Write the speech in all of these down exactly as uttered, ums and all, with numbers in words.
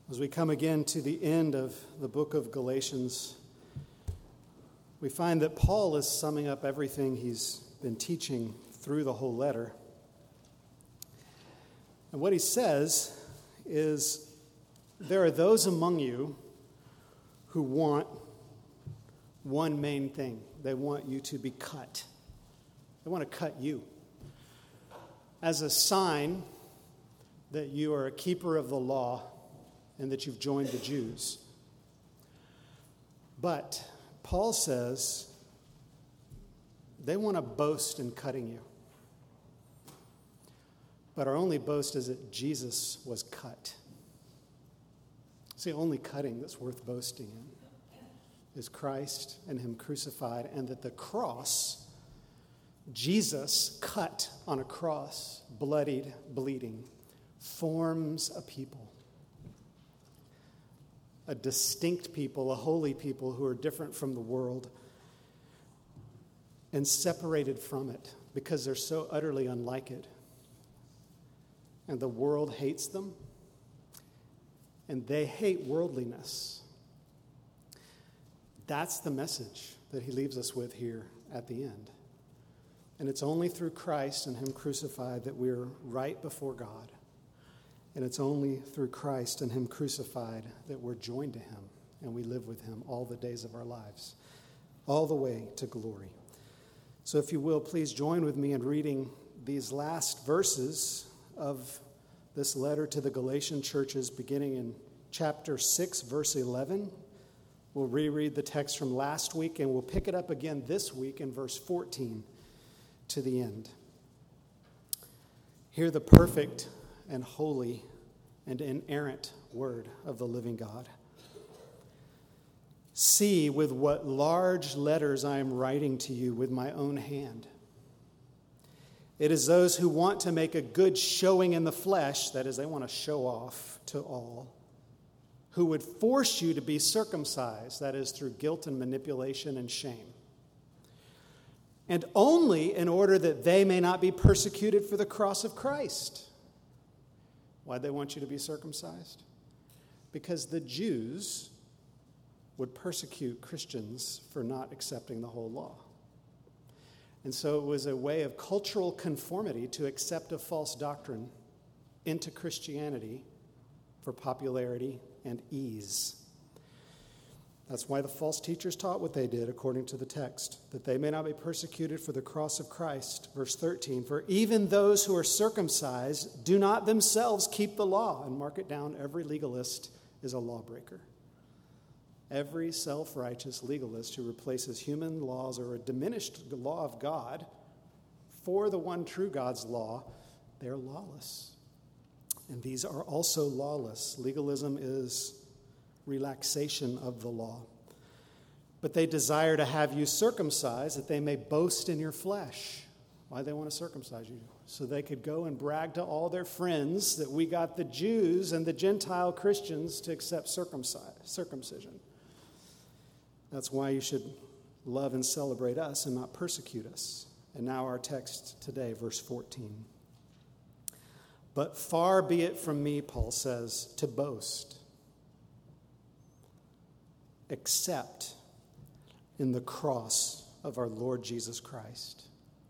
As we come again to the end of the book of Galatians, we find that Paul is summing up everything he's been teaching through the whole letter. And what he says is, there are those among you who want one main thing. They want you to be cut. They want to cut you as a sign that you are a keeper of the law and that you've joined the Jews. But Paul says they want to boast in cutting you. But our only boast is that Jesus was cut. It's the only cutting that's worth boasting in is Christ and him crucified, and that the cross, Jesus cut on a cross, bloodied, bleeding, forms a people. A distinct people, a holy people who are different from the world and separated from it because they're so utterly unlike it. And the world hates them, and they hate worldliness. That's the message that he leaves us with here at the end. And it's only through Christ and him crucified that we're right before God. And it's only through Christ and him crucified that we're joined to him and we live with him all the days of our lives, all the way to glory. So if you will, please join with me in reading these last verses of this letter to the Galatian churches, beginning in chapter six, verse eleven. We'll reread the text from last week, and we'll pick it up again this week in verse fourteen to the end. Hear the perfect and holy and inerrant word of the living God. See with what large letters I am writing to you with my own hand. It is those who want to make a good showing in the flesh, that is, they want to show off to all, who would force you to be circumcised, that is, through guilt and manipulation and shame. And only in order that they may not be persecuted for the cross of Christ. Why'd they want you to be circumcised? Because the Jews would persecute Christians for not accepting the whole law. And so it was a way of cultural conformity to accept a false doctrine into Christianity for popularity and ease. That's why the false teachers taught what they did, according to the text, that they may not be persecuted for the cross of Christ. Verse thirteen, for even those who are circumcised do not themselves keep the law. And mark it down, every legalist is a lawbreaker. Every self-righteous legalist who replaces human laws or a diminished law of God for the one true God's law, they're lawless. And these are also lawless. Legalism is relaxation of the law. But they desire to have you circumcised that they may boast in your flesh. Why do they want to circumcise you? So they could go and brag to all their friends that we got the Jews and the Gentile Christians to accept circumcision. That's why you should love and celebrate us and not persecute us. And now our text today, verse fourteen. But far be it from me, Paul says, to boast, except in the cross of our Lord Jesus Christ,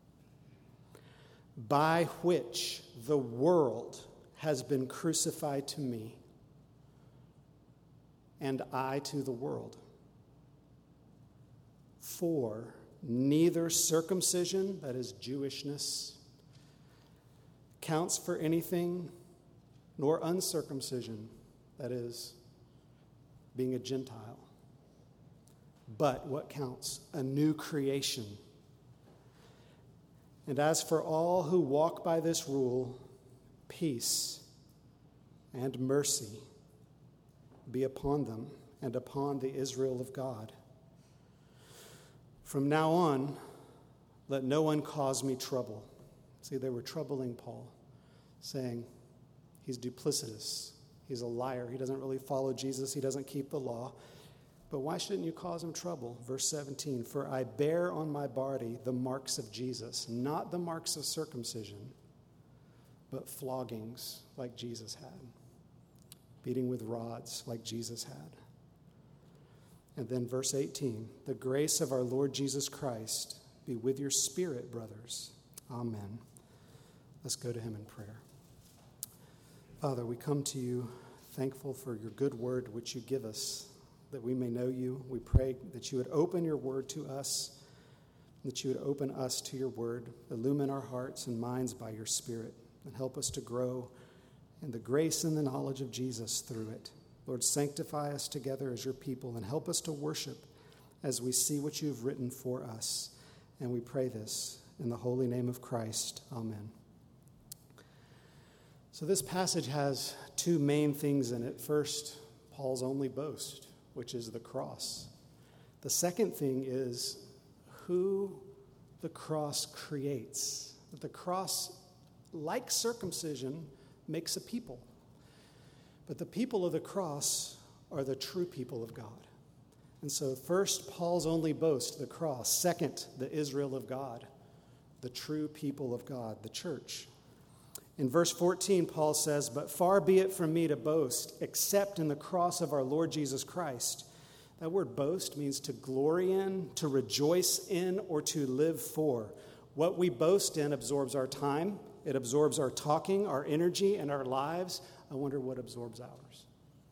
by which the world has been crucified to me, and I to the world. For neither circumcision, that is Jewishness, counts for anything, nor uncircumcision, that is being a Gentile. But what counts? A new creation. And as for all who walk by this rule, peace and mercy be upon them and upon the Israel of God. From now on, let no one cause me trouble. See, they were troubling Paul, saying he's duplicitous. He's a liar. He doesn't really follow Jesus. He doesn't keep the law. But why shouldn't you cause him trouble? Verse seventeen, for I bear on my body the marks of Jesus, not the marks of circumcision, but floggings like Jesus had. beating with rods like Jesus had. And then verse eighteen, the grace of our Lord Jesus Christ be with your spirit, brothers. Amen. Let's go to him in prayer. Father, we come to you thankful for your good word which you give us, that we may know you. We pray that you would open your word to us, that you would open us to your word, illumine our hearts and minds by your Spirit, and help us to grow in the grace and the knowledge of Jesus through it. Lord, sanctify us together as your people and help us to worship as we see what you've written for us. And we pray this in the holy name of Christ. Amen. So this passage has two main things in it. First, Paul's only boast, which is the cross. The second thing is who the cross creates. That the cross, like circumcision, makes a people. But the people of the cross are the true people of God. And so first, Paul's only boast, the cross. Second, the Israel of God, the true people of God, the church. In verse fourteen, Paul says, "But far be it from me to boast, except in the cross of our Lord Jesus Christ." That word boast means to glory in, to rejoice in, or to live for. What we boast in absorbs our time. It absorbs our talking, our energy, and our lives. I wonder what absorbs ours.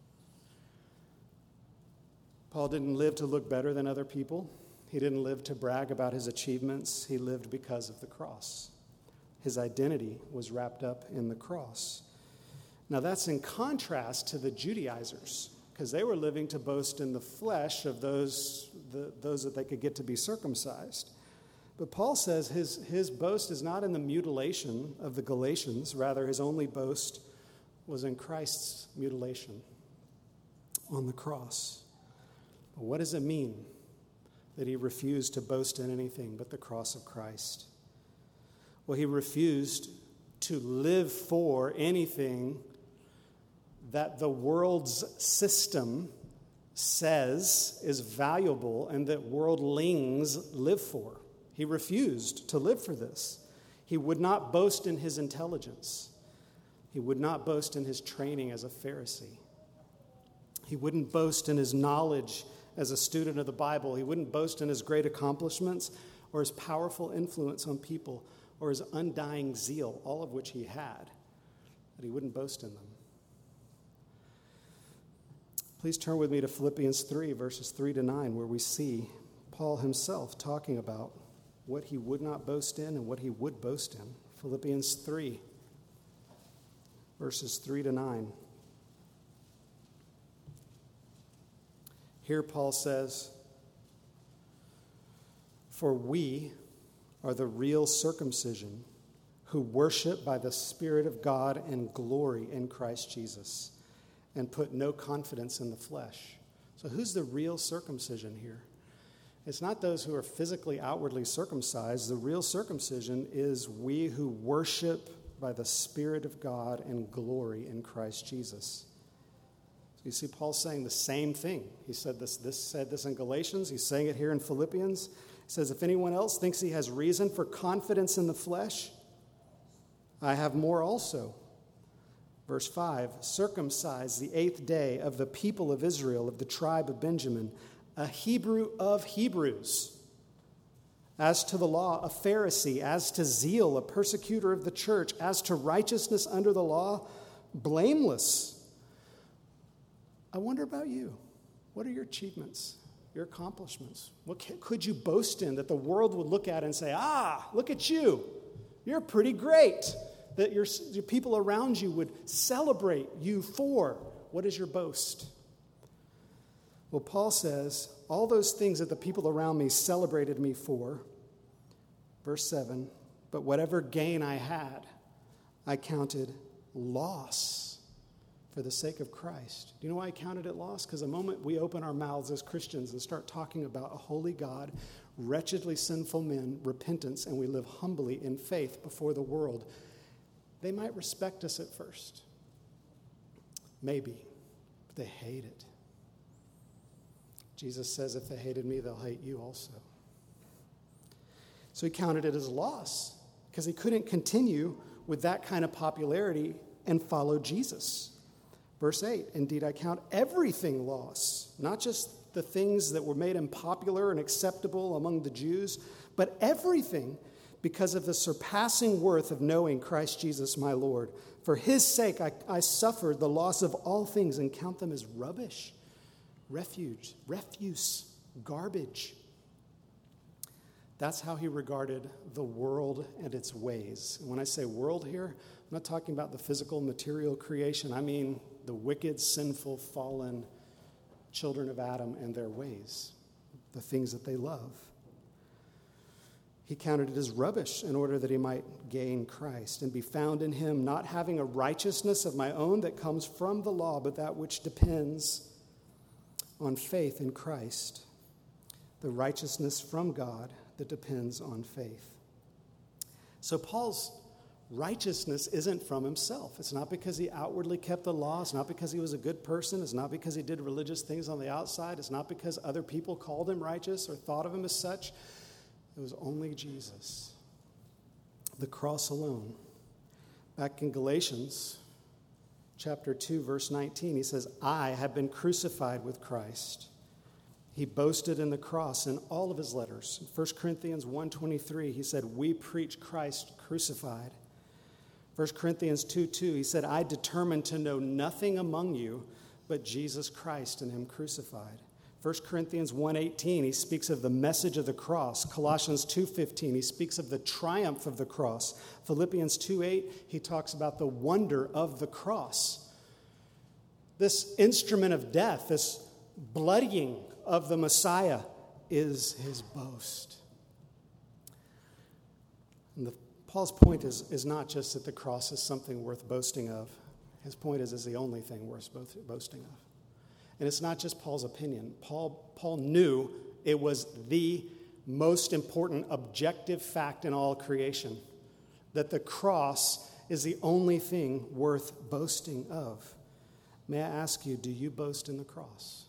Paul didn't live to look better than other people. He didn't live to brag about his achievements. He lived because of the cross. His identity was wrapped up in the cross. Now that's in contrast to the Judaizers, because they were living to boast in the flesh of those, the, those that they could get to be circumcised. But Paul says his, his boast is not in the mutilation of the Galatians. Rather, his only boast was in Christ's mutilation on the cross. But what does it mean that he refused to boast in anything but the cross of Christ? Well, he refused to live for anything that the world's system says is valuable and that worldlings live for. He refused to live for this. He would not boast in his intelligence. He would not boast in his training as a Pharisee. He wouldn't boast in his knowledge as a student of the Bible. He wouldn't boast in his great accomplishments or his powerful influence on people or his undying zeal, all of which he had, but he wouldn't boast in them. Please turn with me to Philippians three, verses three to nine, where we see Paul himself talking about what he would not boast in and what he would boast in. Philippians three, verses three to nine. Here Paul says, "For we are the real circumcision who worship by the Spirit of God and glory in Christ Jesus and put no confidence in the flesh." So who's the real circumcision here? It's not those who are physically outwardly circumcised. The real circumcision is we who worship by the Spirit of God and glory in Christ Jesus. So you see Paul saying the same thing. He said this, this said this in Galatians. He's saying it here in Philippians. He says, if anyone else thinks he has reason for confidence in the flesh, I have more also. Verse five, circumcised the eighth day of the people of Israel, of the tribe of Benjamin, a Hebrew of Hebrews. As to the law, a Pharisee. As to zeal, a persecutor of the church. As to righteousness under the law, blameless. I wonder about you. What are your achievements, your accomplishments? What could you boast in that the world would look at and say, ah, look at you. You're pretty great. That your, your people around you would celebrate you for. What is your boast? Well, Paul says, all those things that the people around me celebrated me for, verse seven, but whatever gain I had, I counted loss for the sake of Christ. Do you know why I counted it loss? Because the moment we open our mouths as Christians and start talking about a holy God, wretchedly sinful men, repentance, and we live humbly in faith before the world, they might respect us at first. Maybe, but they hate it. Jesus says, if they hated me, they'll hate you also. So he counted it as loss because he couldn't continue with that kind of popularity and follow Jesus. Verse eight, indeed, I count everything loss, not just the things that were made unpopular and acceptable among the Jews, but everything because of the surpassing worth of knowing Christ Jesus my Lord. For his sake I, I suffered the loss of all things and count them as rubbish, refuge, refuse, garbage. That's how he regarded the world and its ways. And when I say world here, I'm not talking about the physical, material creation. I mean the wicked, sinful, fallen children of Adam and their ways, the things that they love. He counted it as rubbish in order that he might gain Christ and be found in him, not having a righteousness of my own that comes from the law, but that which depends on faith in Christ, the righteousness from God that depends on faith. So Paul's righteousness isn't from himself. It's not because he outwardly kept the law. It's not because he was a good person. It's not because he did religious things on the outside. It's not because other people called him righteous or thought of him as such. It was only Jesus, the cross alone. Back in Galatians chapter two, verse nineteen, he says, I have been crucified with Christ. He boasted in the cross in all of his letters. In First Corinthians one twenty-three, he said, we preach Christ crucified. First Corinthians two two, he said, I determined to know nothing among you but Jesus Christ and him crucified. First Corinthians one eighteen, he speaks of the message of the cross. Colossians two fifteen, he speaks of the triumph of the cross. Philippians two eight, he talks about the wonder of the cross. This instrument of death, this bloodying of the Messiah, is his boast. And the, Paul's point is, is not just that the cross is something worth boasting of. His point is, it's the only thing worth boasting of. And it's not just Paul's opinion. Paul, Paul knew it was the most important objective fact in all creation, that the cross is the only thing worth boasting of. May I ask you, do you boast in the cross?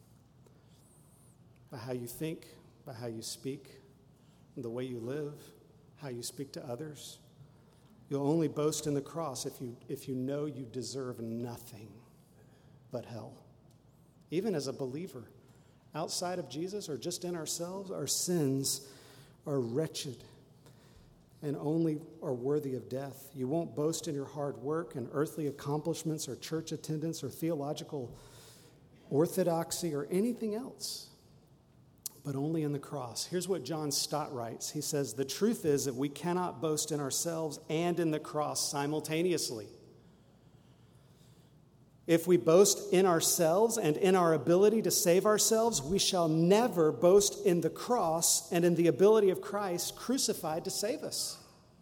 By how you think, by how you speak, the way you live, how you speak to others? You'll only boast in the cross if you, if you know you deserve nothing but hell. Even as a believer, outside of Jesus or just in ourselves, our sins are wretched and only are worthy of death. You won't boast in your hard work and earthly accomplishments or church attendance or theological orthodoxy or anything else, but only in the cross. Here's what John Stott writes. He says, the truth is that we cannot boast in ourselves and in the cross simultaneously. If we boast in ourselves and in our ability to save ourselves, we shall never boast in the cross and in the ability of Christ crucified to save us.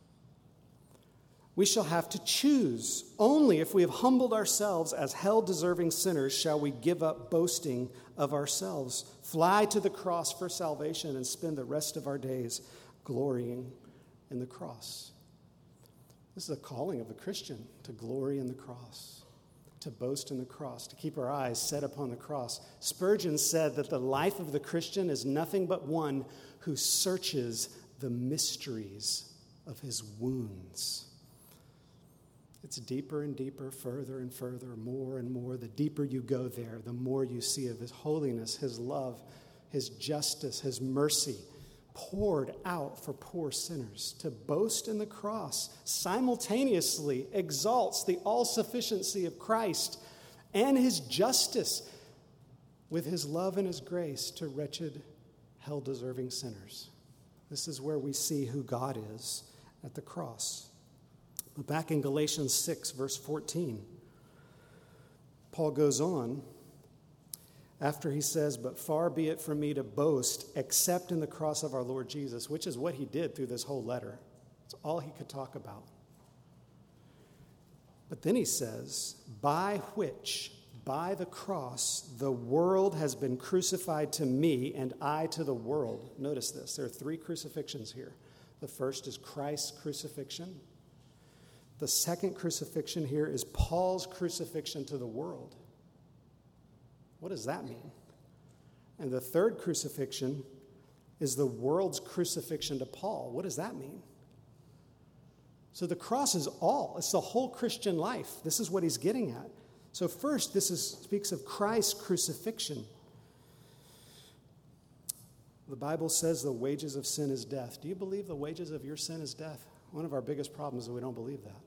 We shall have to choose. Only if we have humbled ourselves as hell-deserving sinners shall we give up boasting of ourselves, fly to the cross for salvation, and spend the rest of our days glorying in the cross. This is a calling of the Christian, to glory in the cross, to boast in the cross, to keep our eyes set upon the cross. Spurgeon said that the life of the Christian is nothing but one who searches the mysteries of his wounds. It's deeper and deeper, further and further, more and more. The deeper you go there, the more you see of his holiness, his love, his justice, his mercy, poured out for poor sinners. To boast in the cross simultaneously exalts the all-sufficiency of Christ and his justice with his love and his grace to wretched, hell-deserving sinners. This is where we see who God is at the cross. But back in Galatians six, verse fourteen, Paul goes on after he says, but far be it from me to boast except in the cross of our Lord Jesus, which is what he did through this whole letter. It's all he could talk about. But then he says, by which, by the cross, the world has been crucified to me and I to the world. Notice this. There are three crucifixions here. The first is Christ's crucifixion. The second crucifixion here is Paul's crucifixion to the world. What does that mean? And the third crucifixion is the world's crucifixion to Paul. What does that mean? So the cross is all. It's the whole Christian life. This is what he's getting at. So first, this is, speaks of Christ's crucifixion. The Bible says the wages of sin is death. Do you believe the wages of your sin is death? One of our biggest problems is that we don't believe that.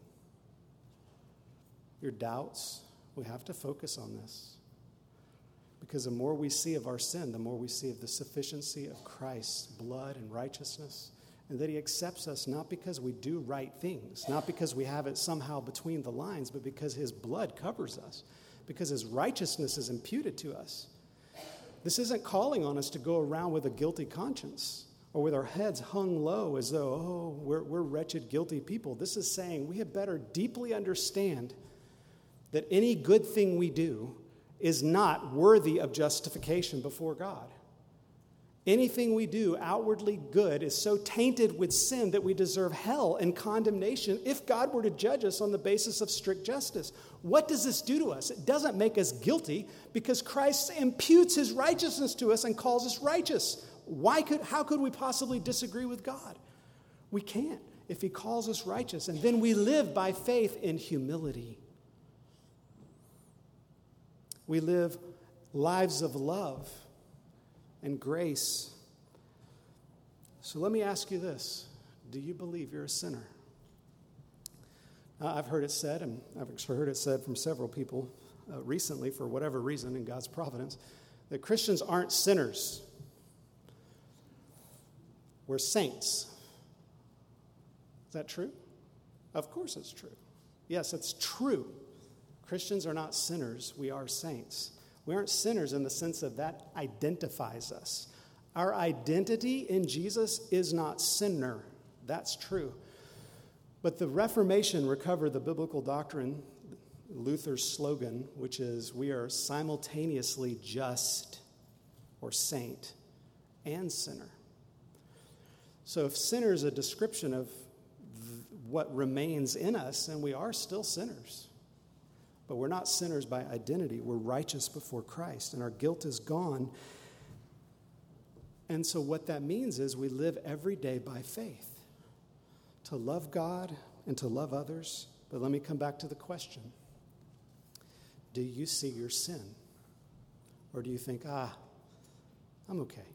Your doubts, we have to focus on this. Because the more we see of our sin, the more we see of the sufficiency of Christ's blood and righteousness, and that he accepts us not because we do right things, not because we have it somehow between the lines, but because his blood covers us, because his righteousness is imputed to us. This isn't calling on us to go around with a guilty conscience or with our heads hung low as though, oh, we're, we're wretched, guilty people. This is saying we had better deeply understand that any good thing we do is not worthy of justification before God. Anything we do outwardly good is so tainted with sin that we deserve hell and condemnation if God were to judge us on the basis of strict justice. What does this do to us? It doesn't make us guilty because Christ imputes his righteousness to us and calls us righteous. Why could, how could we possibly disagree with God? We can't if he calls us righteous. And then we live by faith in humility. We live lives of love and grace. So let me ask you this. Do you believe you're a sinner? Uh, I've heard it said, and I've heard it said from several people uh, recently, for whatever reason in God's providence, that Christians aren't sinners. We're saints. Is that true? Of course it's true. Yes, it's true. Christians are not sinners. We are saints. We aren't sinners in the sense of that identifies us. Our identity in Jesus is not sinner. That's true. But the Reformation recovered the biblical doctrine, Luther's slogan, which is we are simultaneously just or saint and sinner. So if sinner is a description of th- what remains in us, then we are still sinners. But we're not sinners by identity. We're righteous before Christ, and our guilt is gone. And so what that means is we live every day by faith, to love God and to love others. But let me come back to the question. Do you see your sin? Or do you think, ah, I'm okay.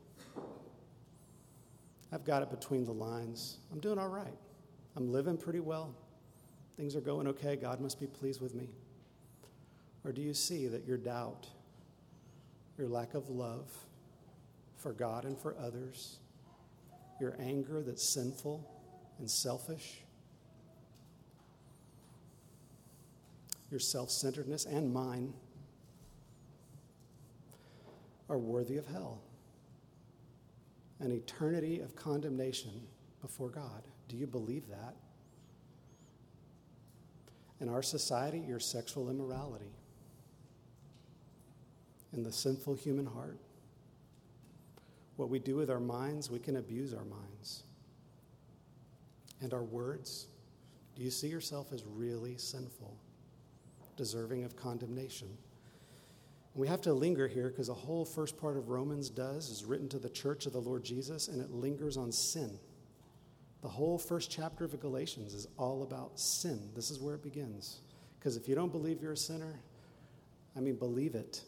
I've got it between the lines. I'm doing all right. I'm living pretty well. Things are going okay. God must be pleased with me. Or do you see that your doubt, your lack of love for God and for others, your anger that's sinful and selfish, your self-centeredness and mine are worthy of hell, an eternity of condemnation before God? Do you believe that? In our society, your sexual immorality and the sinful human heart. What we do with our minds, we can abuse our minds. And our words, do you see yourself as really sinful, deserving of condemnation? And we have to linger here because the whole first part of Romans does is written to the church of the Lord Jesus, and it lingers on sin. The whole first chapter of Galatians is all about sin. This is where it begins. Because if you don't believe you're a sinner, I mean, believe it,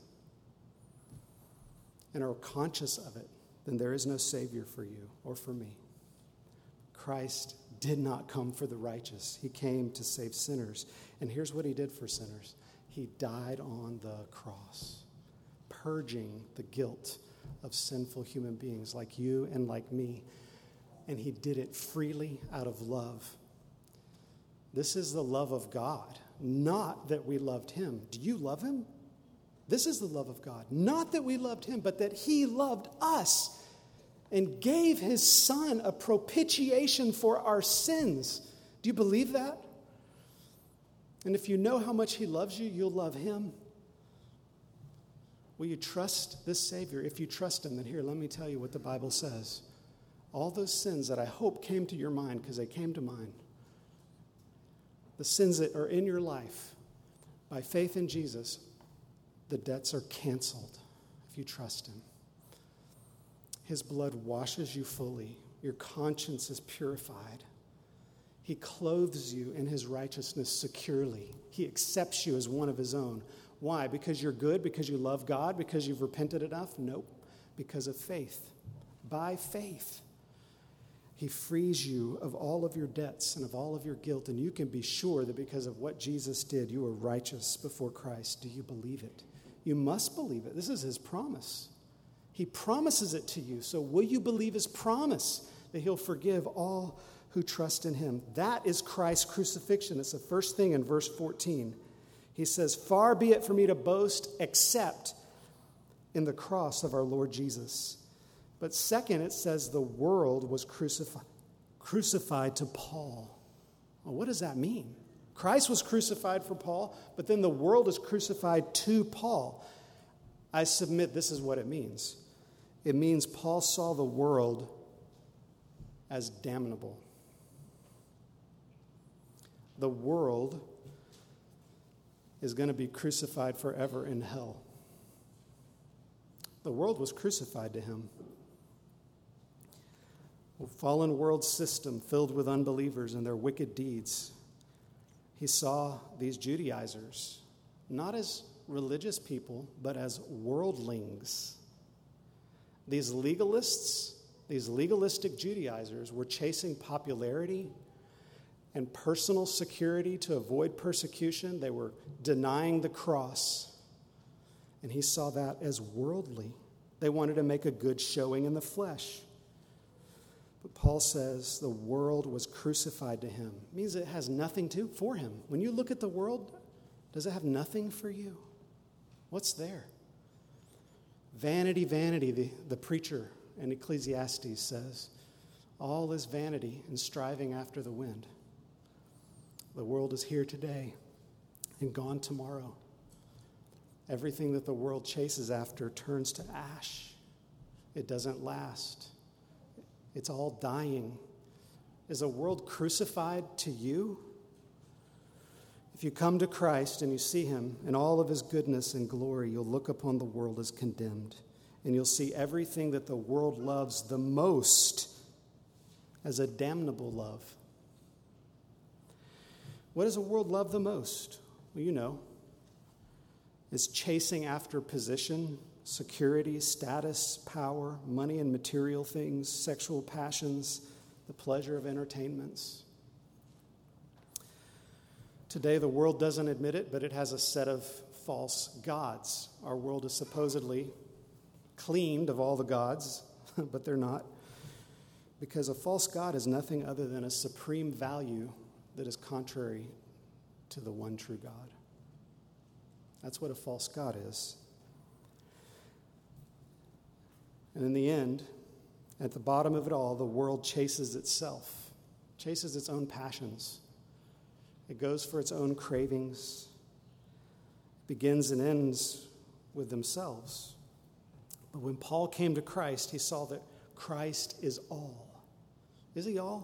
and are conscious of it, then there is no Savior for you or for me. Christ did not come for the righteous. He came to save sinners. And here's what he did for sinners. He died on the cross, purging the guilt of sinful human beings like you and like me. And he did it freely out of love. This is the love of God, not that we loved him. Do you love him? This is the love of God. Not that we loved him, but that he loved us and gave his son a propitiation for our sins. Do you believe that? And if you know how much he loves you, you'll love him. Will you trust this Savior? If you trust him, then here, let me tell you what the Bible says. All those sins that I hope came to your mind, because they came to mine, the sins that are in your life, by faith in Jesus, the debts are canceled if you trust him. His blood washes you fully. Your conscience is purified. He clothes you in his righteousness securely. He accepts you as one of his own. Why? Because you're good? Because you love God? Because you've repented enough? Nope. Because of faith. By faith. He frees you of all of your debts and of all of your guilt, and you can be sure that because of what Jesus did, you are righteous before Christ. Do you believe it? You must believe it. This is his promise. He promises it to you. So will you believe his promise that he'll forgive all who trust in him? That is Christ's crucifixion. It's the first thing in verse fourteen. He says, "Far be it from me to boast except in the cross of our Lord Jesus." But second, it says the world was crucified, crucified to Paul. Well, what does that mean? Christ was crucified for Paul, but then the world is crucified to Paul. I submit this is what it means. It means Paul saw the world as damnable. The world is going to be crucified forever in hell. The world was crucified to him. A fallen world system filled with unbelievers and their wicked deeds. He saw these Judaizers not as religious people, but as worldlings. These legalists, these legalistic Judaizers were chasing popularity and personal security to avoid persecution. They were denying the cross. And he saw that as worldly. They wanted to make a good showing in the flesh. But Paul says the world was crucified to him. It means it has nothing to for him. When you look at the world, does it have nothing for you? What's there? Vanity, vanity, the, the preacher in Ecclesiastes says, all is vanity and striving after the wind. The world is here today and gone tomorrow. Everything that the world chases after turns to ash. It doesn't last. It's all dying. Is a world crucified to you? If you come to Christ and you see him in all of his goodness and glory, you'll look upon the world as condemned. And you'll see everything that the world loves the most as a damnable love. What does the world love the most? Well, you know. It's chasing after position, security, status, power, money and material things, sexual passions, the pleasure of entertainments. Today, the world doesn't admit it, but it has a set of false gods. Our world is supposedly cleaned of all the gods, but they're not. Because a false god is nothing other than a supreme value that is contrary to the one true God. That's what a false god is. And in the end, at the bottom of it all, the world chases itself, chases its own passions. It goes for its own cravings, begins and ends with themselves. But when Paul came to Christ, he saw that Christ is all. Is he all?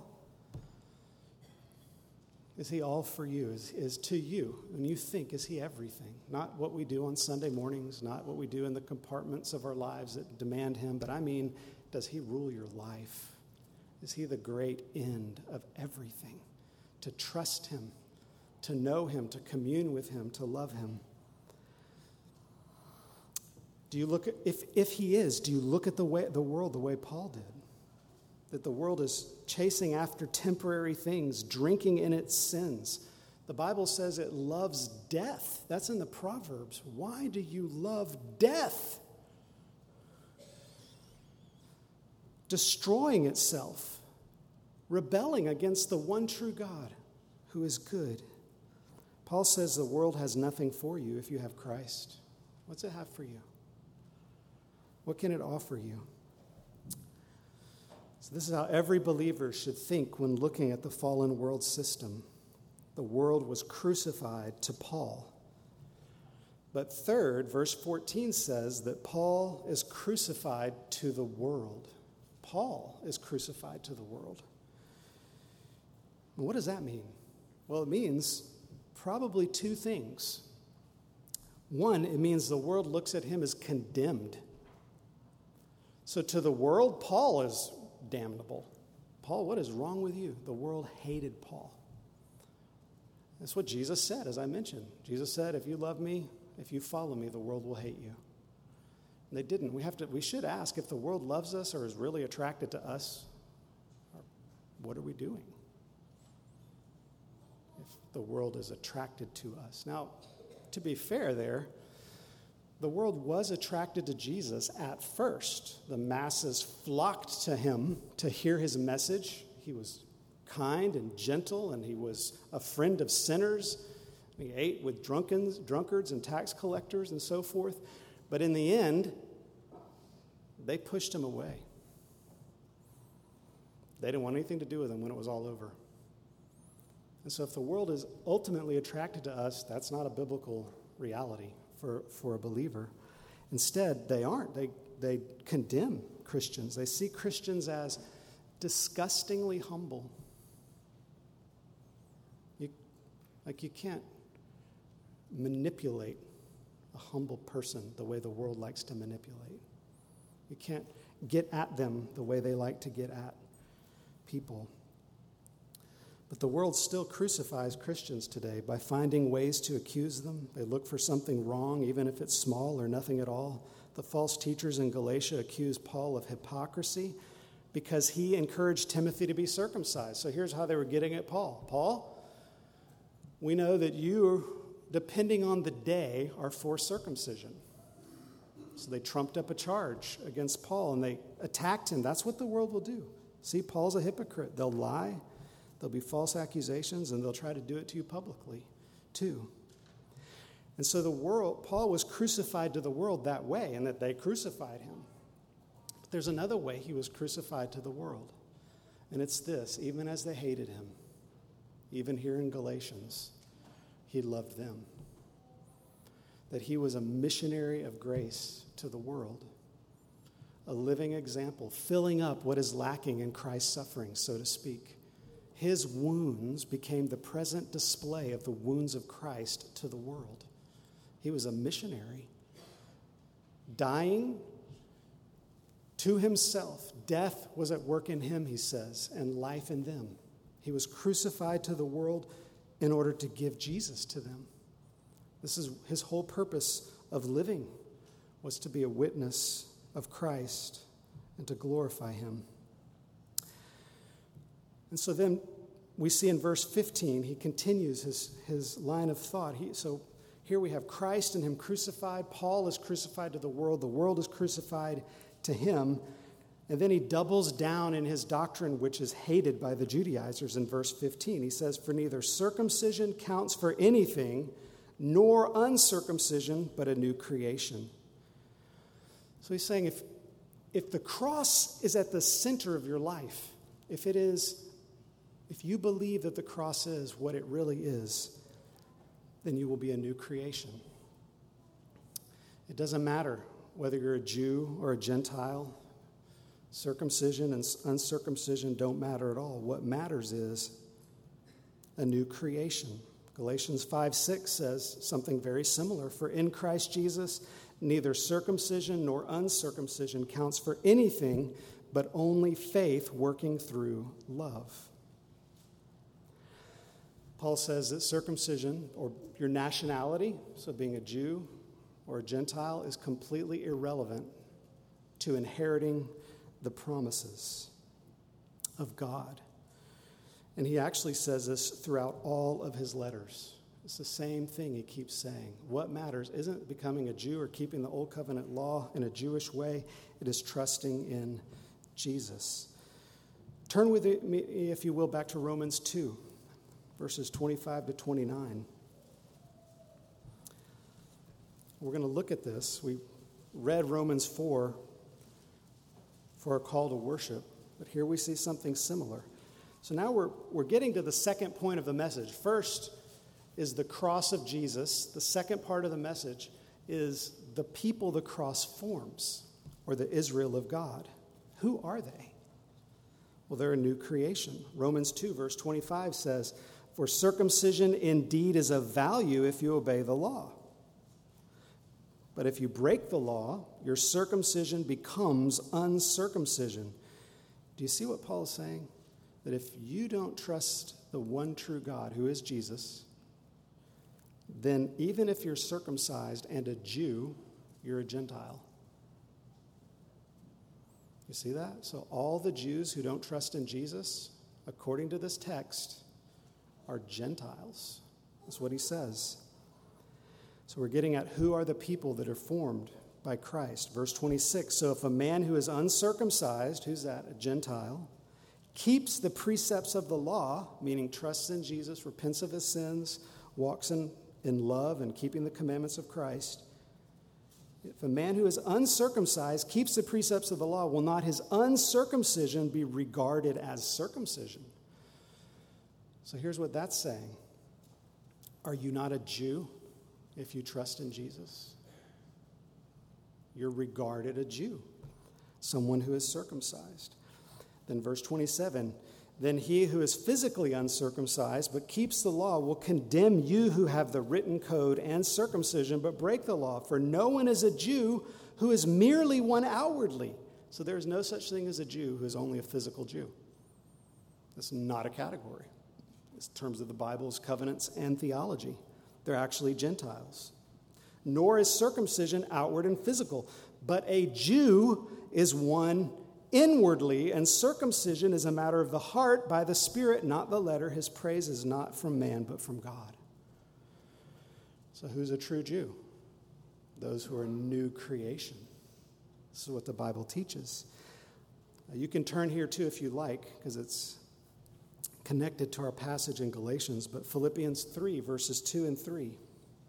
Is he all for you? Is, is to you? When you think, is he everything? Not what we do on Sunday mornings, not what we do in the compartments of our lives that demand him, but I mean, does he rule your life? Is he the great end of everything? To trust him, to know him, to commune with him, to love him. Do you look at, if, if he is, do you look at the way the world the way Paul did? That the world is chasing after temporary things, drinking in its sins. The Bible says it loves death. That's in the Proverbs. Why do you love death? Destroying itself, rebelling against the one true God who is good. Paul says the world has nothing for you if you have Christ. What's it have for you? What can it offer you? So this is how every believer should think when looking at the fallen world system. The world was crucified to Paul. But third, verse fourteen says that Paul is crucified to the world. Paul is crucified to the world. What does that mean? Well, it means probably two things. One, it means the world looks at him as condemned. So to the world, Paul is damnable. Paul, what is wrong with you? The world hated Paul. That's what Jesus said, as I mentioned. Jesus said, if you love me, if you follow me, the world will hate you. And they didn't. We have to. We should ask, if the world loves us or is really attracted to us, what are we doing? If the world is attracted to us. Now, to be fair there, the world was attracted to Jesus at first. The masses flocked to him to hear his message. He was kind and gentle, and he was a friend of sinners. He ate with drunkens, drunkards and tax collectors and so forth. But in the end, they pushed him away. They didn't want anything to do with him when it was all over. And so if the world is ultimately attracted to us, that's not a biblical reality for, for a believer. Instead, they aren't. They, they condemn Christians. They see Christians as disgustingly humble. You, like you can't manipulate a humble person the way the world likes to manipulate. You can't get at them the way they like to get at people. But the world still crucifies Christians today by finding ways to accuse them. They look for something wrong, even if it's small or nothing at all. The false teachers in Galatia accused Paul of hypocrisy because he encouraged Timothy to be circumcised. So here's how they were getting at Paul. Paul, we know that you, depending on the day, are for circumcision. So they trumped up a charge against Paul, and they attacked him. That's what the world will do. See, Paul's a hypocrite. They'll lie, there'll be false accusations, and they'll try to do it to you publicly, too. And so the world, Paul was crucified to the world that way, and that they crucified him. But there's another way he was crucified to the world, and it's this: even as they hated him, even here in Galatians, he loved them. That he was a missionary of grace to the world, a living example, filling up what is lacking in Christ's suffering, so to speak. His wounds became the present display of the wounds of Christ to the world. He was a missionary, dying to himself. Death was at work in him, he says, and life in them. He was crucified to the world in order to give Jesus to them. This is his whole purpose of living, was to be a witness of Christ and to glorify him. And so then we see in verse fifteen, he continues his, his line of thought. He, so here we have Christ and him crucified. Paul is crucified to the world. The world is crucified to him. And then he doubles down in his doctrine, which is hated by the Judaizers in verse fifteen. He says, "For neither circumcision counts for anything, nor uncircumcision, but a new creation." So he's saying if, if the cross is at the center of your life, if it is, if you believe that the cross is what it really is, then you will be a new creation. It doesn't matter whether you're a Jew or a Gentile. Circumcision and uncircumcision don't matter at all. What matters is a new creation. Galatians five six says something very similar. "For in Christ Jesus, neither circumcision nor uncircumcision counts for anything, but only faith working through love." Paul says that circumcision, or your nationality, so being a Jew or a Gentile, is completely irrelevant to inheriting the promises of God. And he actually says this throughout all of his letters. It's the same thing he keeps saying. What matters isn't becoming a Jew or keeping the Old Covenant law in a Jewish way. It is trusting in Jesus. Turn with me, if you will, back to Romans two, verses twenty-five to twenty-nine. We're going to look at this. We read Romans four for a call to worship, but here we see something similar. So now we're, we're getting to the second point of the message. First is the cross of Jesus. The second part of the message is the people the cross forms, or the Israel of God. Who are they? Well, they're a new creation. Romans two, verse twenty-five says, "For circumcision indeed is of value if you obey the law. But if you break the law, your circumcision becomes uncircumcision." Do you see what Paul is saying? That if you don't trust the one true God, who is Jesus, then even if you're circumcised and a Jew, you're a Gentile. You see that? So all the Jews who don't trust in Jesus, according to this text, are Gentiles. That's what he says. So we're getting at who are the people that are formed by Christ. Verse twenty-six, so if a man who is uncircumcised, who's that? A Gentile, keeps the precepts of the law, meaning trusts in Jesus, repents of his sins, walks in, in love and keeping the commandments of Christ. If a man who is uncircumcised keeps the precepts of the law, will not his uncircumcision be regarded as circumcision? So here's what that's saying. Are you not a Jew if you trust in Jesus? You're regarded a Jew, someone who is circumcised. Then verse twenty-seven, then he who is physically uncircumcised but keeps the law will condemn you who have the written code and circumcision but break the law. For no one is a Jew who is merely one outwardly. So there is no such thing as a Jew who is only a physical Jew. That's not a category in terms of the Bible's covenants and theology. They're actually Gentiles. Nor is circumcision outward and physical, but a Jew is one inwardly, and circumcision is a matter of the heart by the Spirit, not the letter. His praise is not from man, but from God. So who's a true Jew? Those who are new creation. This is what the Bible teaches. You can turn here too if you like, because it's connected to our passage in Galatians, but Philippians three, verses two and three.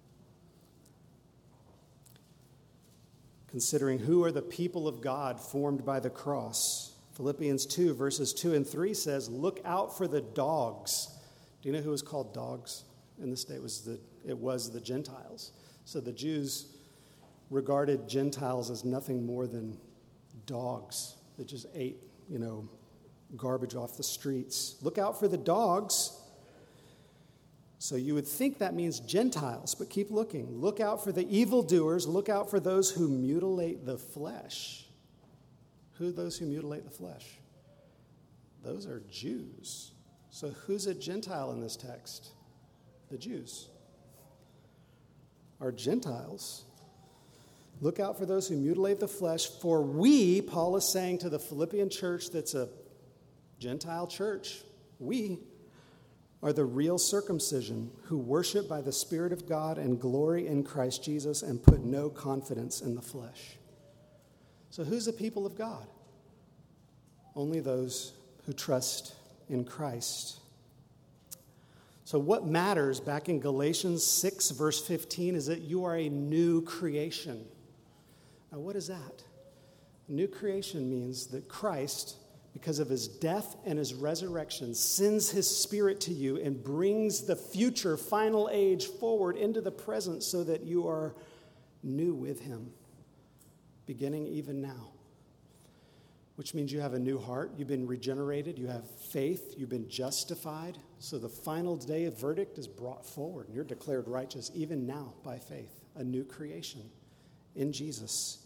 Considering who are the people of God formed by the cross. Philippians two, verses two and three says, look out for the dogs. Do you know who was called dogs in this day? It was the, it was the Gentiles. So the Jews regarded Gentiles as nothing more than dogs that just ate, you know, garbage off the streets. Look out for the dogs. So you would think that means Gentiles, but keep looking. Look out for the evildoers. Look out for those who mutilate the flesh. Who are those who mutilate the flesh? Those are Jews. So who's a Gentile in this text? The Jews are Gentiles. Look out for those who mutilate the flesh, for we, Paul is saying to the Philippian church that's a Gentile church, we are the real circumcision who worship by the Spirit of God and glory in Christ Jesus and put no confidence in the flesh. So who's the people of God? Only those who trust in Christ. So what matters back in Galatians six, verse fifteen, is that you are a new creation. Now what is that? New creation means that Christ, because of his death and his resurrection, sends his Spirit to you and brings the future final age forward into the present so that you are new with him, beginning even now. Which means you have a new heart, you've been regenerated, you have faith, you've been justified. So the final day of verdict is brought forward, and you're declared righteous even now by faith, a new creation in Jesus.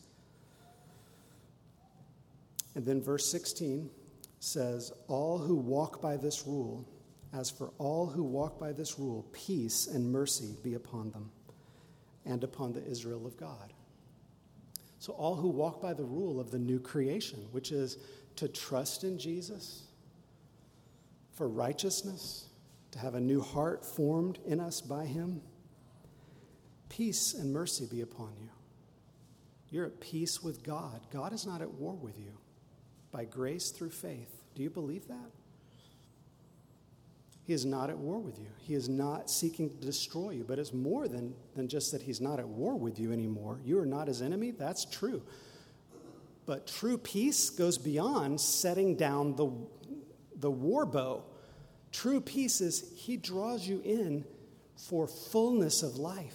And then verse sixteen says, all who walk by this rule, as for all who walk by this rule, peace and mercy be upon them and upon the Israel of God. So all who walk by the rule of the new creation, which is to trust in Jesus for righteousness, to have a new heart formed in us by him, peace and mercy be upon you. You're at peace with God. God is not at war with you. By grace through faith. Do you believe that? He is not at war with you. He is not seeking to destroy you, but it's more than, than just that he's not at war with you anymore. You are not his enemy. That's true. But true peace goes beyond setting down the, the war bow. True peace is he draws you in for fullness of life,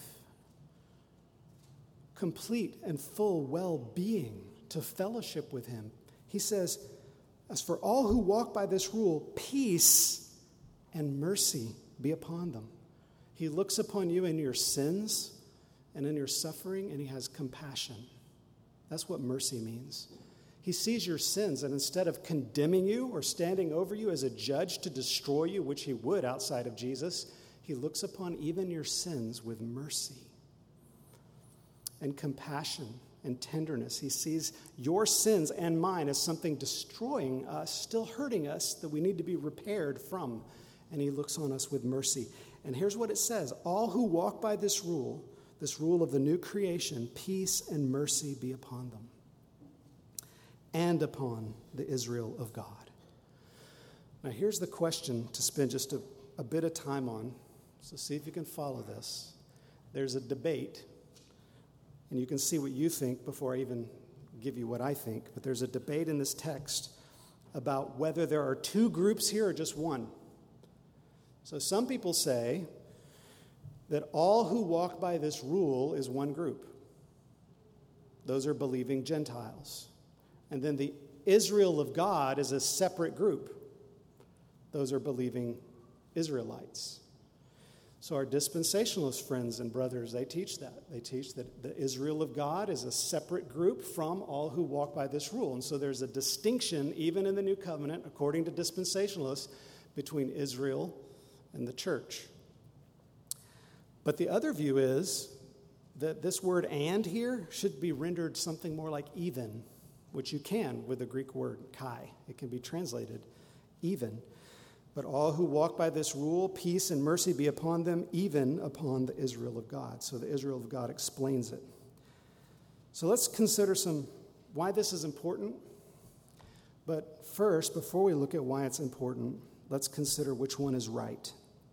complete and full well-being, to fellowship with him. He says, as for all who walk by this rule, peace and mercy be upon them. He looks upon you in your sins and in your suffering, and he has compassion. That's what mercy means. He sees your sins, and instead of condemning you or standing over you as a judge to destroy you, which he would outside of Jesus, He looks upon even your sins with mercy and compassion and tenderness. He sees your sins and mine as something destroying us, still hurting us, that we need to be repaired from. And he looks on us with mercy. And here's what it says: all who walk by this rule, this rule of the new creation, peace and mercy be upon them and upon the Israel of God. Now here's the question to spend just a, a bit of time on. So see if you can follow this. There's a debate, and you can see what you think before I even give you what I think, but there's a debate in this text about whether there are two groups here or just one. So some people say that all who walk by this rule is one group. Those are believing Gentiles. And then the Israel of God is a separate group. Those are believing Israelites. So our dispensationalist friends and brothers, they teach that. They teach that the Israel of God is a separate group from all who walk by this rule. And so there's a distinction, even in the New Covenant, according to dispensationalists, between Israel and the church. But the other view is that this word "and" here should be rendered something more like "even," which you can with the Greek word "kai." It can be translated "even." But all who walk by this rule, peace and mercy be upon them, even upon the Israel of God. So the Israel of God explains it. So let's consider some why this is important. But first, before we look at why it's important, let's consider which one is right.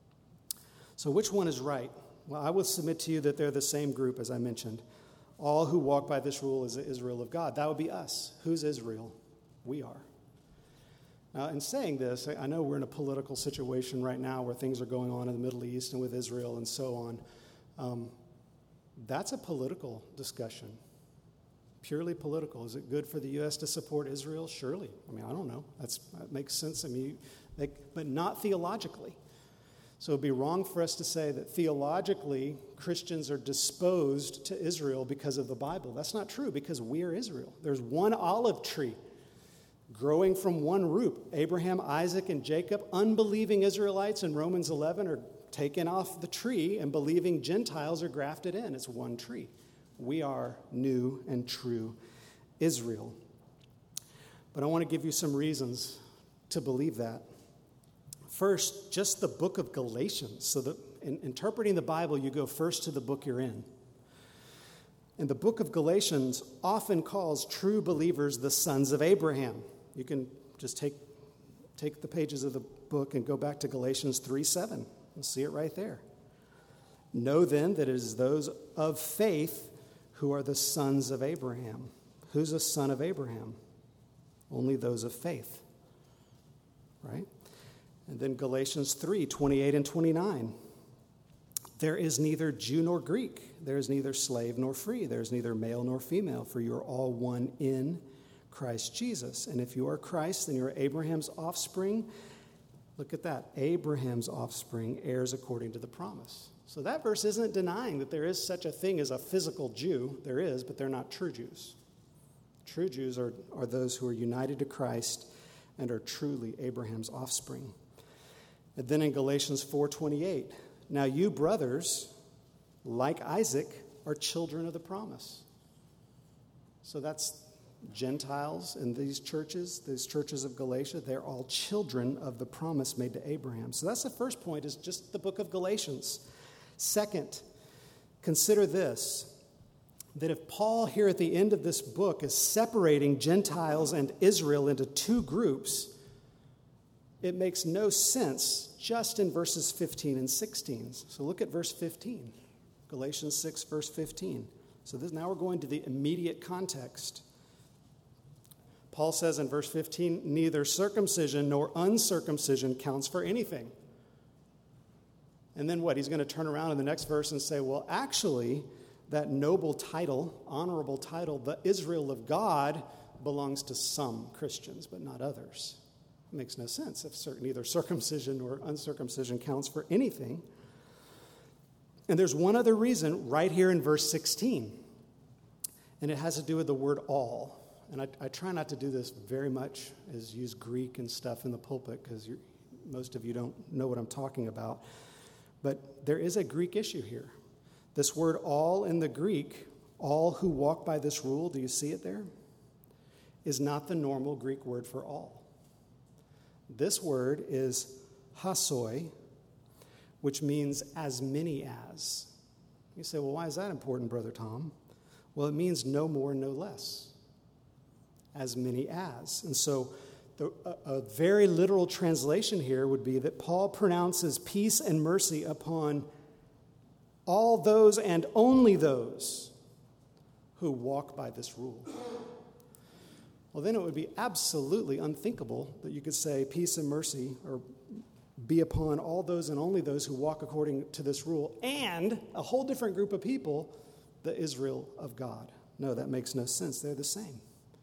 So which one is right? Well, I will submit to you that they're the same group, as I mentioned. All who walk by this rule is the Israel of God. That would be us. Who's Israel? We are. Now, in saying this, I know we're in a political situation right now where things are going on in the Middle East and with Israel and so on. Um, that's a political discussion, purely political. Is it good for the U S to support Israel? Surely. I mean, I don't know. That's, that makes sense. I mean, they, but not theologically. So it would be wrong for us to say that theologically Christians are disposed to Israel because of the Bible. That's not true, because we are Israel. There's one olive tree growing from one root. Abraham, Isaac, and Jacob, unbelieving Israelites in Romans eleven, are taken off the tree, and believing Gentiles are grafted in. It's one tree. We are new and true Israel. But I want to give you some reasons to believe that. First, just the book of Galatians. So that in interpreting the Bible, you go first to the book you're in. And the book of Galatians often calls true believers the sons of Abraham. You can just take, take the pages of the book and go back to Galatians three seven. You'll see it right there. Know then that it is those of faith who are the sons of Abraham. Who's a son of Abraham? Only those of faith. Right? And then Galatians three twenty-eight and twenty-nine. There is neither Jew nor Greek. There is neither slave nor free. There is neither male nor female, for you are all one in Christ Jesus. And if you are Christ, then you are Abraham's offspring. Look at that. Abraham's offspring, heirs according to the promise. So that verse isn't denying that there is such a thing as a physical Jew. There is, but they're not true Jews. True Jews are, are those who are united to Christ and are truly Abraham's offspring. And then in Galatians four twenty-eight, now you brothers, like Isaac, are children of the promise. So that's Gentiles in these churches, these churches of Galatia, they're all children of the promise made to Abraham. So that's the first point, is just the book of Galatians. Second, consider this, that if Paul here at the end of this book is separating Gentiles and Israel into two groups, it makes no sense just in verses fifteen and sixteen. So look at verse fifteen, Galatians six, verse fifteen. So this, now we're going to the immediate context. Paul says in verse fifteen, neither circumcision nor uncircumcision counts for anything. And then what? He's going to turn around in the next verse and say, well, actually, that noble title, honorable title, the Israel of God, belongs to some Christians, but not others. It makes no sense if neither circumcision or uncircumcision counts for anything. And there's one other reason right here in verse sixteen, and it has to do with the word all. And I, I try not to do this very much, as use Greek and stuff in the pulpit, because most of you don't know what I'm talking about. But there is a Greek issue here. This word all in the Greek, all who walk by this rule, do you see it there? Is not the normal Greek word for all. This word is hasoi, which means as many as. You say, well, why is that important, Brother Tom? Well, it means no more, no less. As many as. And so the, a, a very literal translation here would be that Paul pronounces peace and mercy upon all those and only those who walk by this rule. Well, then it would be absolutely unthinkable that you could say peace and mercy or be upon all those and only those who walk according to this rule and a whole different group of people, the Israel of God. No, that makes no sense. They're the same.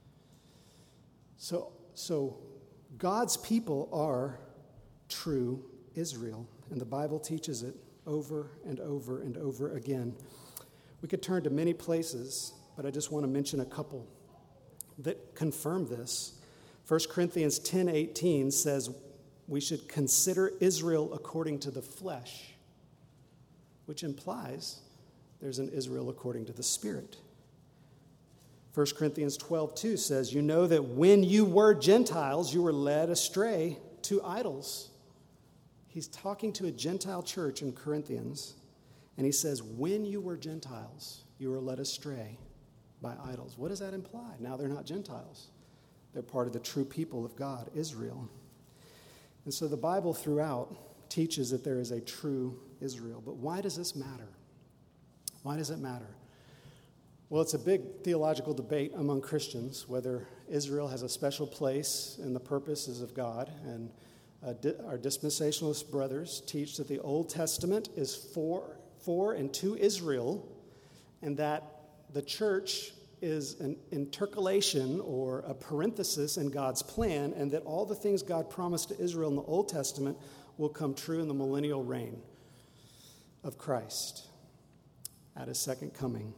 So, so God's people are true Israel, and the Bible teaches it over and over and over again. We could turn to many places, but I just want to mention a couple that confirm this. First Corinthians ten eighteen says we should consider Israel according to the flesh, which implies there's an Israel according to the Spirit. First Corinthians twelve two says, you know that when you were Gentiles, you were led astray to idols. He's talking to a Gentile church in Corinthians, and he says, when you were Gentiles, you were led astray by idols. What does that imply? Now they're not Gentiles. They're part of the true people of God, Israel. And so the Bible throughout teaches that there is a true Israel. But why does this matter? Why does it matter? Well, it's a big theological debate among Christians whether Israel has a special place in the purposes of God. And uh, di- our dispensationalist brothers teach that the Old Testament is for, for and to Israel, and that the church is an intercalation or a parenthesis in God's plan, and that all the things God promised to Israel in the Old Testament will come true in the millennial reign of Christ at his second coming.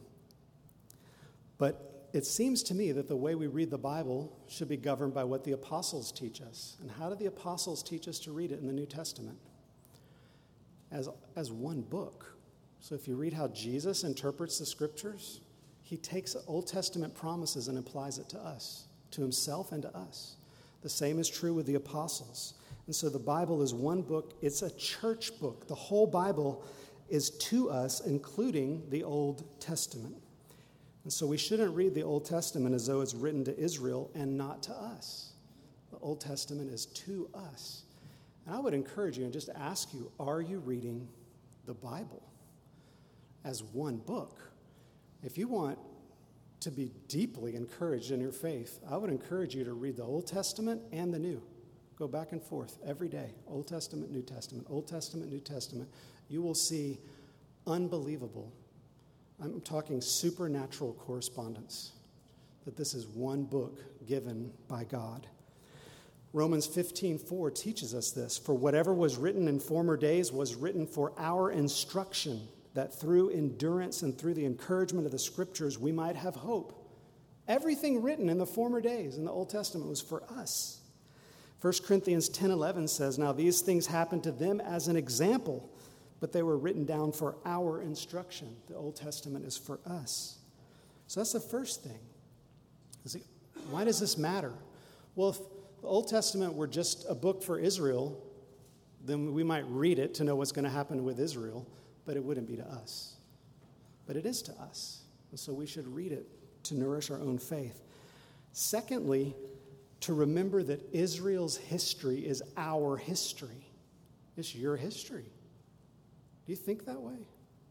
But it seems to me that the way we read the Bible should be governed by what the apostles teach us. And how do the apostles teach us to read it in the New Testament? As, as one book. So if you read how Jesus interprets the scriptures, he takes Old Testament promises and applies it to us, to himself and to us. The same is true with the apostles. And so the Bible is one book. It's a church book. The whole Bible is to us, including the Old Testament. And so we shouldn't read the Old Testament as though it's written to Israel and not to us. The Old Testament is to us. And I would encourage you and just ask you, are you reading the Bible as one book? If you want to be deeply encouraged in your faith, I would encourage you to read the Old Testament and the New. Go back and forth every day. Old Testament, New Testament, Old Testament, New Testament. You will see unbelievable, I'm talking supernatural correspondence, that this is one book given by God. Romans fifteen four teaches us this. For whatever was written in former days was written for our instruction, that through endurance and through the encouragement of the scriptures we might have hope. Everything written in the former days in the Old Testament was for us. First Corinthians ten eleven says, now these things happened to them as an example, but they were written down for our instruction. The Old Testament is for us. So that's the first thing. Why does this matter? Well, if the Old Testament were just a book for Israel, then we might read it to know what's going to happen with Israel, but it wouldn't be to us. But it is to us. And so we should read it to nourish our own faith. Secondly, to remember that Israel's history is our history. It's your history. Do you think that way?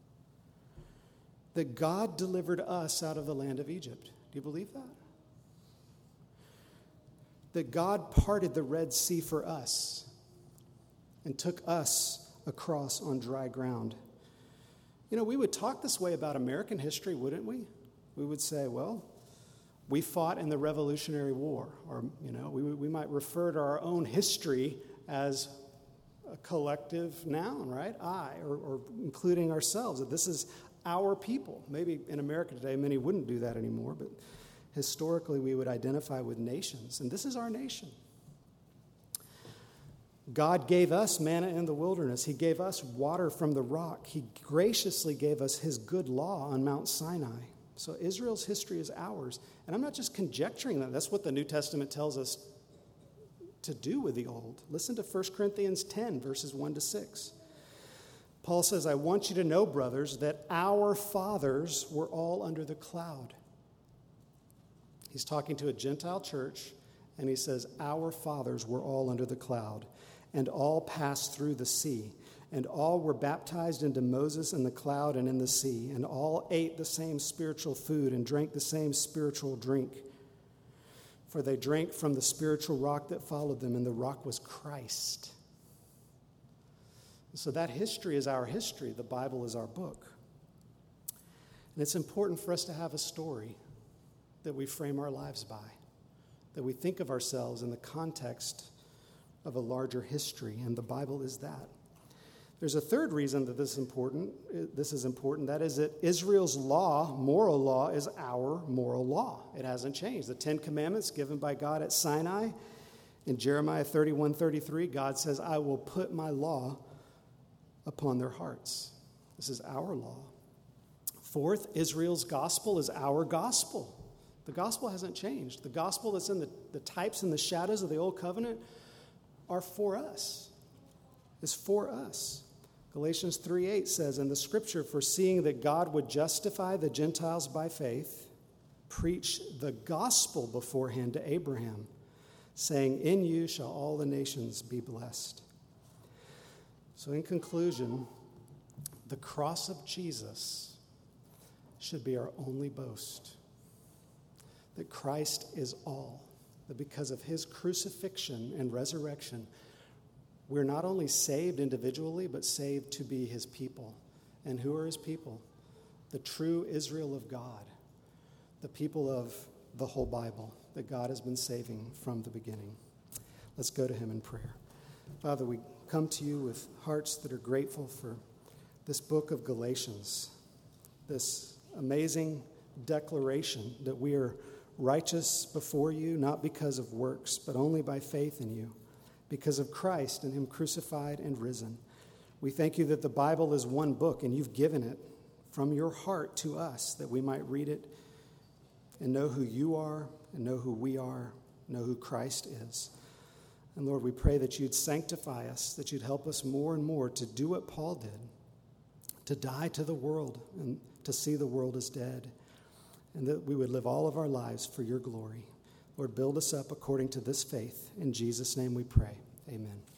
That God delivered us out of the land of Egypt. Do you believe that? That God parted the Red Sea for us and took us across on dry ground. You know, we would talk this way about American history, wouldn't we? We would say, well, we fought in the Revolutionary War. Or, you know, we, we might refer to our own history as a collective noun, right? I, or, or including ourselves, that this is our people. Maybe in America today, many wouldn't do that anymore, but historically we would identify with nations, and this is our nation. God gave us manna in the wilderness. He gave us water from the rock. He graciously gave us his good law on Mount Sinai. So Israel's history is ours. And I'm not just conjecturing that. That's what the New Testament tells us to do with the old. Listen to First Corinthians ten, verses one to six. Paul says, I want you to know, brothers, that our fathers were all under the cloud. He's talking to a Gentile church, and he says, our fathers were all under the cloud, and all passed through the sea, and all were baptized into Moses in the cloud and in the sea, and all ate the same spiritual food and drank the same spiritual drink. For they drank from the spiritual rock that followed them, and the rock was Christ. So that history is our history. The Bible is our book. And it's important for us to have a story that we frame our lives by, that we think of ourselves in the context of a larger history, and the Bible is that. There's a third reason that this is important. This is important. That is that Israel's law, moral law, is our moral law. It hasn't changed. The Ten Commandments given by God at Sinai, in Jeremiah thirty-one thirty-three, God says, I will put my law upon their hearts. This is our law. Fourth, Israel's gospel is our gospel. The gospel hasn't changed. The gospel that's in the, the types and the shadows of the old covenant are for us. Is for us. Galatians three eight says in the scripture, foreseeing that God would justify the Gentiles by faith, preach the gospel beforehand to Abraham, saying, in you shall all the nations be blessed. So in conclusion, the cross of Jesus should be our only boast. That Christ is all. That because of his crucifixion and resurrection, we're not only saved individually, but saved to be his people. And who are his people? The true Israel of God. The people of the whole Bible that God has been saving from the beginning. Let's go to him in prayer. Father, we come to you with hearts that are grateful for this book of Galatians, this amazing declaration that we are righteous before you, not because of works, but only by faith in you, because of Christ and him crucified and risen. We thank you that the Bible is one book, and you've given it from your heart to us, that we might read it and know who you are, and know who we are, know who Christ is. And Lord, we pray that you'd sanctify us, that you'd help us more and more to do what Paul did, to die to the world and to see the world as dead, and that we would live all of our lives for your glory. Lord, build us up according to this faith. In Jesus' name we pray. Amen.